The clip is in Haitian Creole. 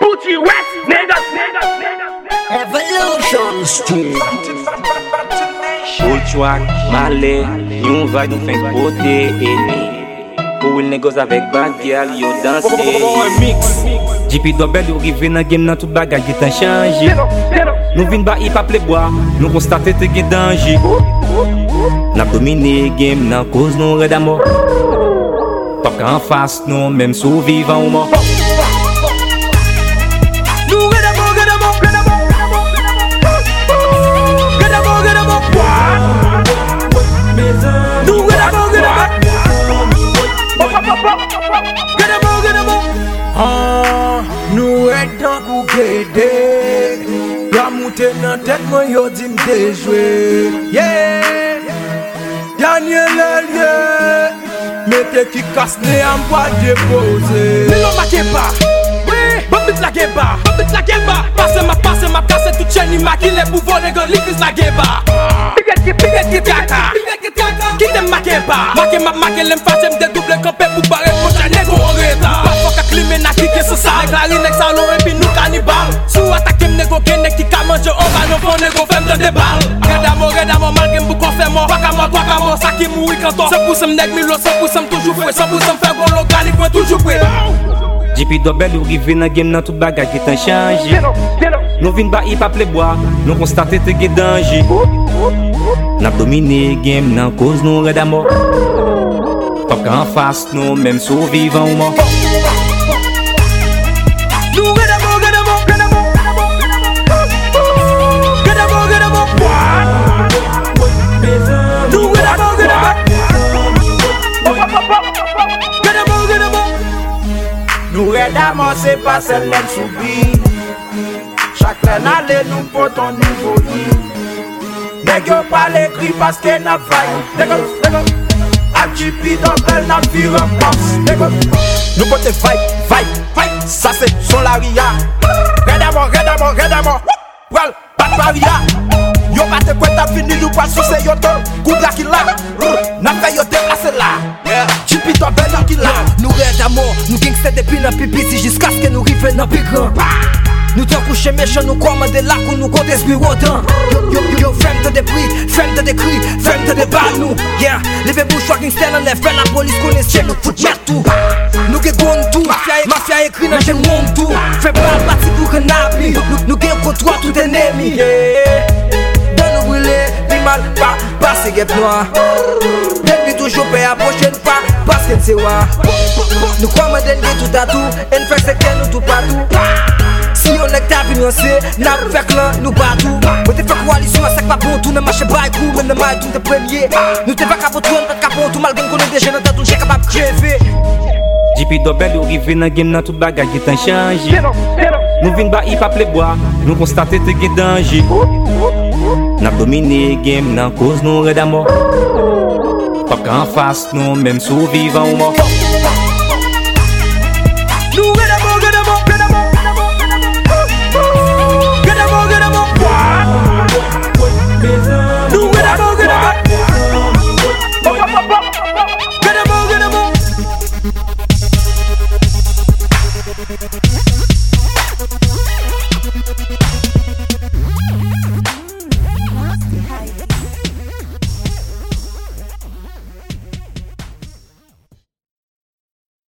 Gucci West, niggas. Evolution Studio. Old track, Malé, yon vibe nou fin pote Pou il négoce avec bad girl, yo danse JP Dobel yo rive nan game nan tout bagay ki tan chanje Nou vin ba hip hop playboy, nou konstate te gen danger Nap domine game nan cause nou red amo Pap ka en face nou, même sou vivan ou mort Nou et tan kou kede Ya moute nan tet mwen yo di mdejwe Daniel Elie Mete ki kasne an pa depose Nilo ma keba Bambit la geba Pase ma kase tout chen ni makile pou vole gon likis la geba Piget ki kaka Kitem ma keba Make lem fache mde double kampe pou bare pocha nego on reta Pa foka klime na kike sou sa Klari nek sa lon epi nou kanibal Sou atake mnego genek ki ka manje on va non fon nego fem de debal Redamo malgem pou konfemo Twakamo saki moui kanton Se pousem neg milo, se pousem toujou fwe Se pousem fe golo gali kwen toujou fwe JP Dobel yo rive nan game nan tout bagay ki tan chanje Nou vin ba hip hop playboy, nou konstate te gen danger Nap domine game nan cause nou red amo Pap ka en face nou, même sou vivan ou mort Nou red amo Nou redamo se pa sel len soubi Chak len ale nou poton nivou yi Neg yo pale kri paske nap fay Nego Ak JP Dobel nap vire boss Nego Nou pote fight Sa se son la ria Redamo Well, bat paria Yo bate kweta fini nou pas sou se yo to Koudra ki la Nap fe yo deplase la JP Dobel nan ki la Nou redamo, nou gangster depi nan pipi Si jiska ske nou rive nan big run Nou ten kouche méchant, nou komande lakou Nou konte spirodan Yo frem te depri, frem te dekri Frem te debal nou Leve bourgeois gangster nan lef la polis kone sche nou fout tout Nou ge gon tou Mafia ekri nan jen moun tou Fe bal bati pou renabli Nou gen kontro tout enemi Dan nou brûle, pi mal pa se gep noa Nek bi toujou pe a prochaine pa Paske nse wa Nou komande nge tout a tout En fek seke nou tout patou Si yon nek ta vinanse, nap fek lan nou batou Mwen te fek walisyon a sek pa bon tou Ne mache bay kou, men ne may tou te premye Nou te fek apotron, fek kapon tou Malgen konen deje nan tatou, jè kapap kreve JP Dobel yo rive nan game nan tout bagay ki tan chanje Nou vin ba hip hop playboy, nou konstate te gen danger Nap domine game nan cause nou red amo Pap ka en face nou, même sou vivan ou mort Nou redamo Get him.